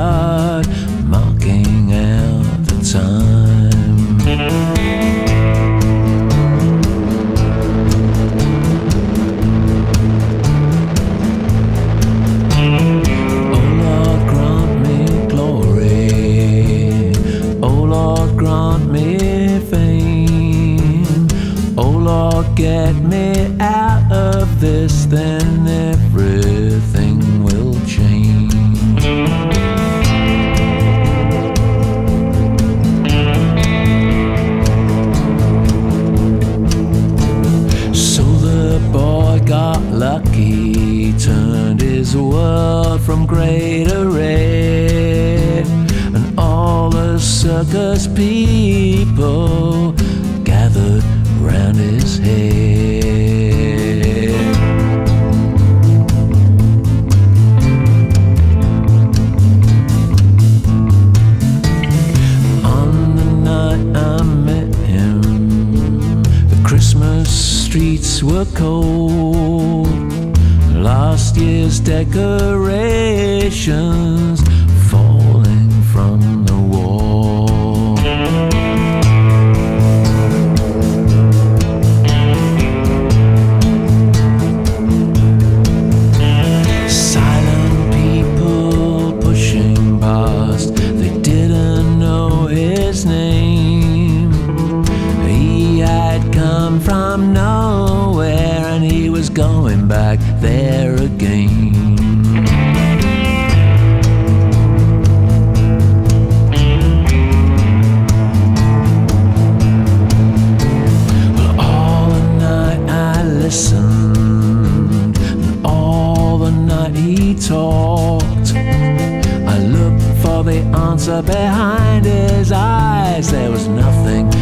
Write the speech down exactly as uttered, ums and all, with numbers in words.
start marking out the time. Oh Lord, grant me glory. Oh Lord, grant me fame. Oh Lord, get me out of this, then everything will change. So the boy got lucky, turned his world from grey to red, and all the circus people gathered round his head. On the night I met him, the Christmas streets were cold. Last year's decorations falling from the wall. Silent people pushing past, they didn't know his name. He had come from nowhere and he was going back there again. Well, all the night I listened, and all the night he talked. I looked for the answer behind his eyes. There was nothing